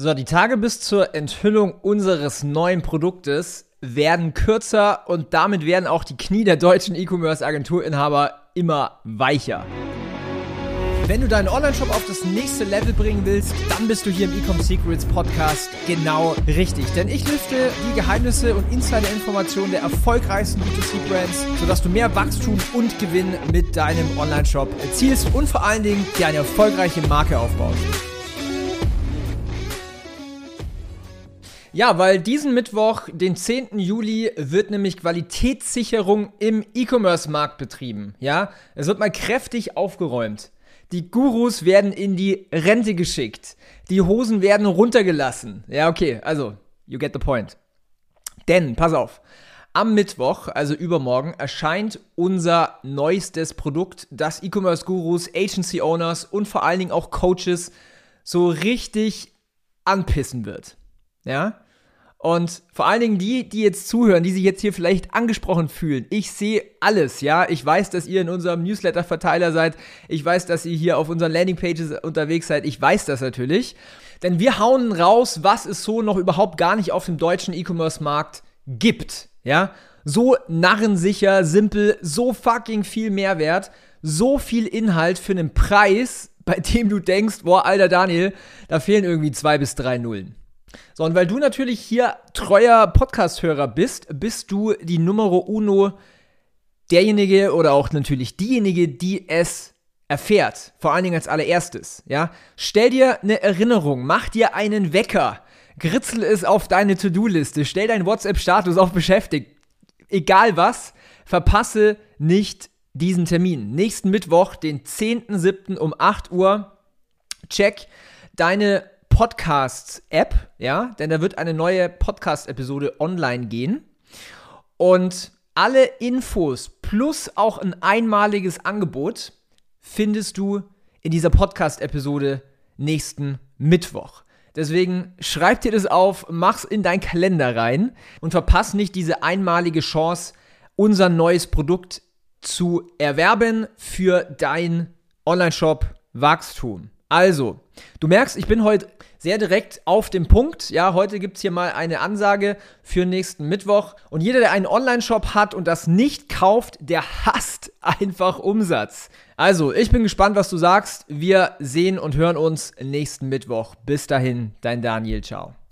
So, die Tage bis zur Enthüllung unseres neuen Produktes werden kürzer und damit werden auch die Knie der deutschen E-Commerce-Agenturinhaber immer weicher. Wenn du deinen Online-Shop auf das nächste Level bringen willst, dann bist du hier im Ecom Secrets Podcast genau richtig. Denn ich lüfte die Geheimnisse und Insider-Informationen der erfolgreichsten B2C-Brands, sodass du mehr Wachstum und Gewinn mit deinem Online-Shop erzielst und vor allen Dingen dir eine erfolgreiche Marke aufbaust. Ja, weil diesen Mittwoch, den 10. Juli, wird nämlich Qualitätssicherung im E-Commerce-Markt betrieben. Ja, es wird mal kräftig aufgeräumt. Die Gurus werden in die Rente geschickt. Die Hosen werden runtergelassen. Ja, okay, also, you get the point. Denn, pass auf, am Mittwoch, also übermorgen, erscheint unser neuestes Produkt, das E-Commerce-Gurus, Agency-Owners und vor allen Dingen auch Coaches so richtig anpissen wird. Ja? Und vor allen Dingen die jetzt zuhören, die sich jetzt hier vielleicht angesprochen fühlen. Ich sehe alles, ja. Ich weiß, dass ihr in unserem Newsletter-Verteiler seid. Ich weiß, dass ihr hier auf unseren Landingpages unterwegs seid. Ich weiß das natürlich. Denn wir hauen raus, was es so noch überhaupt gar nicht auf dem deutschen E-Commerce-Markt gibt, ja. So narrensicher, simpel, so fucking viel Mehrwert, so viel Inhalt für einen Preis, bei dem du denkst, boah, alter Daniel, da fehlen irgendwie 2 bis 3 Nullen. So, und weil du natürlich hier treuer Podcast-Hörer bist du die Numero uno derjenige oder auch natürlich diejenige, die es erfährt. Vor allen Dingen als allererstes, ja. Stell dir eine Erinnerung, mach dir einen Wecker, gritzel es auf deine To-Do-Liste, stell deinen WhatsApp-Status auf beschäftigt. Egal was, verpasse nicht diesen Termin. Nächsten Mittwoch, den 10.07. um 8 Uhr, check deine Podcasts-App, ja, denn da wird eine neue Podcast-Episode online gehen und alle Infos plus auch ein einmaliges Angebot findest du in dieser Podcast-Episode nächsten Mittwoch. Deswegen schreib dir das auf, mach's in deinen Kalender rein und verpass nicht diese einmalige Chance, unser neues Produkt zu erwerben für dein Online-Shop-Wachstum. Also, du merkst, ich bin heute sehr direkt auf dem Punkt. Ja, heute gibt es hier mal eine Ansage für nächsten Mittwoch. Und jeder, der einen Online-Shop hat und das nicht kauft, der hasst einfach Umsatz. Also, ich bin gespannt, was du sagst. Wir sehen und hören uns nächsten Mittwoch. Bis dahin, dein Daniel. Ciao.